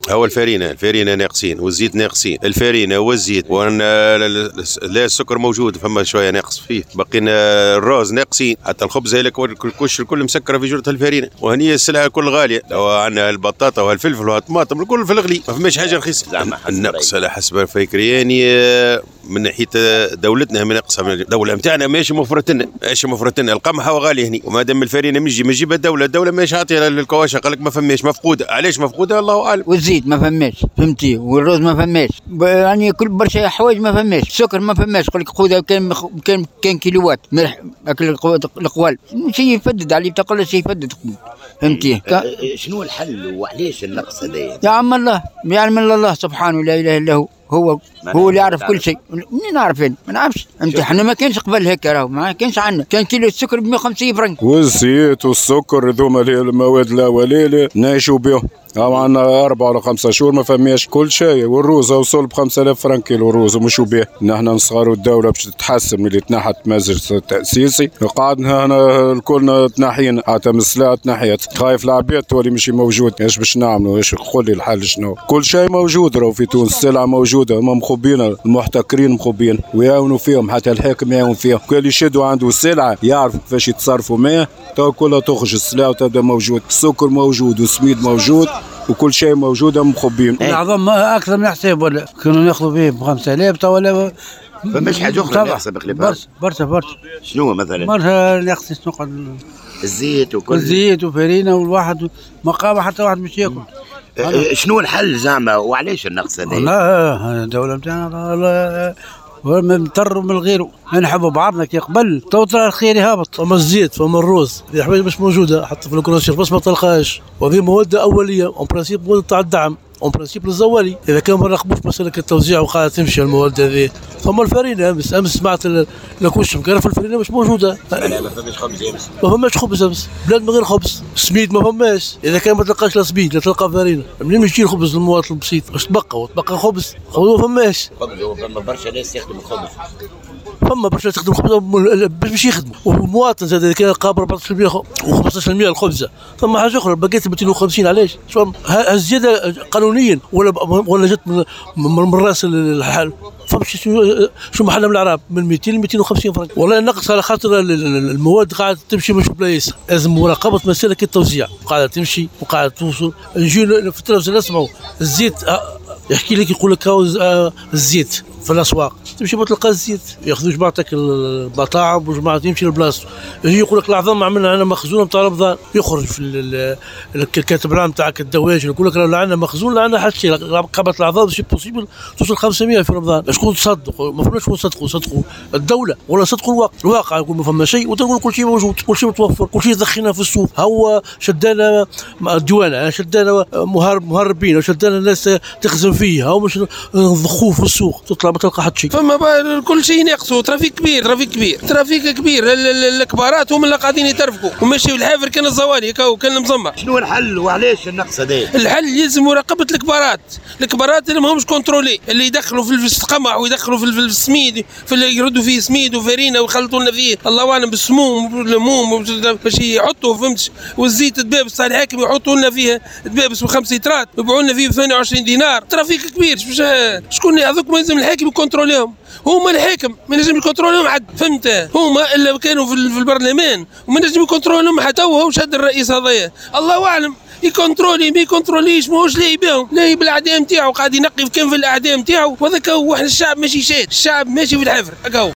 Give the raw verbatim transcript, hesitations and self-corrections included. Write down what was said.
هو الفارينه الفارينه ناقصين والزيت ناقصين، الفارينه والزيت وانا لا السكر موجود فما شويه ناقص فيه، بقينا الروز ناقصين، حتى الخبز هلك الكش الكل مسكره في جرة الفارينه، وهني السلعه الكل غاليه، لو عندنا البطاطا والفلفل والطماطم الكل في الغلي، ما فماش حاجه رخيصه. النقص على حسب فكرياني من ناحيه دولتنا من نقصها، من الدوله نتاعنا ماشي مفرط لنا، ماشي مفرط لنا، القمح هو غالي هني، وما دام الفارينه مجي ما تجيبها الدوله، الدوله ماشي عاطيه للكواشة، قال لك ما فماش مفقوده، علاش مفقوده الله اعلم. والزيت ما فماش فهمتي، والرز ما فماش، يعني كل برشا حوايج ما فماش، السكر ما فماش، يقول لك خذها كان كان كان كيلوات ملح اكل القوال، شيء يفدد عليه تقول شيء يفدد فهمتي. شنو الحل وعلاش النقص هذايا؟ يا عم الله يعلم الا الله سبحانه لا اله الا هو، هو هو اللي يعرف كل شيء. منين نعرف انا؟ ما نعرفش. انت احنا ما كانش قبل هيك، راهو ما كانش عندنا، كان كيلو السكر ب مئة وخمسين فرنك. والزيت والسكر هذوما المواد الاوليه نعيشوا بهم، هم عندنا أربعة ولا خمسة شهور ما فماش كل شيء، والروز وصل ب خمسة آلاف فرنك كيلو الروز ومشوا به. نحن نصغروا الدولة باش تتحسن ملي تنحت مجلس التأسيسي، قعدنا هنا الكلنا تنحينا، حتى من السلعة تنحيت، خايف العباد تولي ماشي موجود، ايش باش نعملوا؟ ايش قول لي الحل شنو؟ كل شيء موجود راهو في تونس، السلعة موجودة، هم مخبين المحتكرين مخبين ويعاونوا فيهم، حتى الحاكم يعاون فيهم، كل يشدوا عنده السلعة يعرف كيفاش يتصرفوا معاه، تو كلها تخرج السلعة وتبدا موجود، السكر موجود والسميد موجود وكل شيء موجود مخبين. العظم اكثر من حساب، ولا كانوا ناخذوا به ب خمسة آلاف تو ولا فماش حاجه اخرى ناقصه بخلاف برشا برشا برشا. شنو مثلا؟ برشا ناقص نقعد الزيت وكل الزيت وفارينه، والواحد ما قام حتى واحد باش ياكل. أه شنو الحل زعما وعلاش النقص هذا؟ والله الدوله نتاعنا مضطر من غيره، نحبوا بعضنا كي قبل، تو ترى الخير هابط. فما الزيت فما الروز، في حوايج مش موجوده حتى في الكروسير بس ما تلقاهاش، وهذه مواد اوليه اون برانسيب مواد تاع الدعم اون برانسيب للزوالي، اذا كان ما نراقبوش مساله التوزيع وقاعده تمشي المواد هذه. فما الفرينه امس امس سمعت لكوش مكرف الفرينه مش موجوده، ما فماش خبز امس، ما فماش خبز امس، بلاد من غير خبز، سميد ما فماش، اذا كان ما تلقاش لا سميد لا تلقى فرينه، منين يجي الخبز للمواطن البسيط؟ واش تبقى وتبقى خبز؟ خبز ما فماش. خبز فما برشا ناس يخدموا الخبز، فما برشا تخدم الخبز باش يخدموا، والمواطن زاد اذا كان قابل أربعة بالمئة و15% الخبزه، ثم حاجه اخرى بقيت مئتين وخمسين علاش؟ شو الزياده قانونيا ولا ولا جت من من راس الحال؟ فمشي شو شو محلها من العرب من مئتين ل مئتين وخمسين فرنك، والله نقص على خاطر المواد قاعده تمشي مش بلايص، لازم مراقبه مساله التوزيع، قاعده تمشي وقاعده توصل. نجي في التلفزيون نسمعوا الزيت يحكي لك يقول لك الزيت في الاسواق، تمشي ما تلقى الزيت، ياخذوا جماعتك المطاعم وجماعه يمشي لبلاصته، يجي يقول لك العظام عملنا عندنا مخزون نتاع رمضان، يخرج في الكاتب العام تاعك الدواجن يقول لك لا عندنا مخزون لا عندنا حتى شيء، قبل العظام شيء بوسيبل توصل خمسمئة في رمضان، شكون تصدق؟ ما فماش شكون صدقوا، صدقوا الدوله ولا صدقوا الواقع، الواقع يقول ما فما شيء وتقول كل شيء موجود، كل شيء متوفر، كل شيء دخلنا في السوق، هو شدانا الديوانه، شدانا مهرب مهربين وشدانا الناس تخزن فيها، هو مش نضخوه في السوق تطلع ما تلقى حتى شيء. فما كل شيء ناقصوا، ترافيك كبير ترافيك كبير ترافيك كبير، الكبارات هم اللي قاعدين يترفقوا وماشي الحافر كان الزوالي كان المزمر. شنو الحل وعلاش النقص هذا؟ الحل يلزم مراقبه الكبارات، الكبارات اللي ماهمش كونترولي، اللي يدخلوا في القمح ويدخلوا في السميد، في اللي يردوا فيه سميد وفارينه ويخلطوا لنا فيه الله اعلم بالسموم والليمون باش يحطوا فهمتش، والزيت دبابس تاع الحاكم يحطوا لنا فيه دبابس بخمس لترات ويبيعوا لنا فيه ب ثمانية وعشرين دينار، ترافيك كبير. شكون هذوك ما يلزم الحاكم يكونتروليهم، هما الحاكم ما ينجم يكونتروليهم حد، فهمت؟ هما الا كانوا في البرلمان وما ينجم يكونتروليهم حتى، هو شد الرئيس هذايا الله اعلم يكونترولي ما يكونتروليش، ماهوش لاهي بهم، لاهي بالاعداء نتاعو، قاعد ينقي كان في الاعداء نتاعو، وهذاك هو. احنا الشعب ماشي شاد، الشعب ماشي في الحفر هكا هو.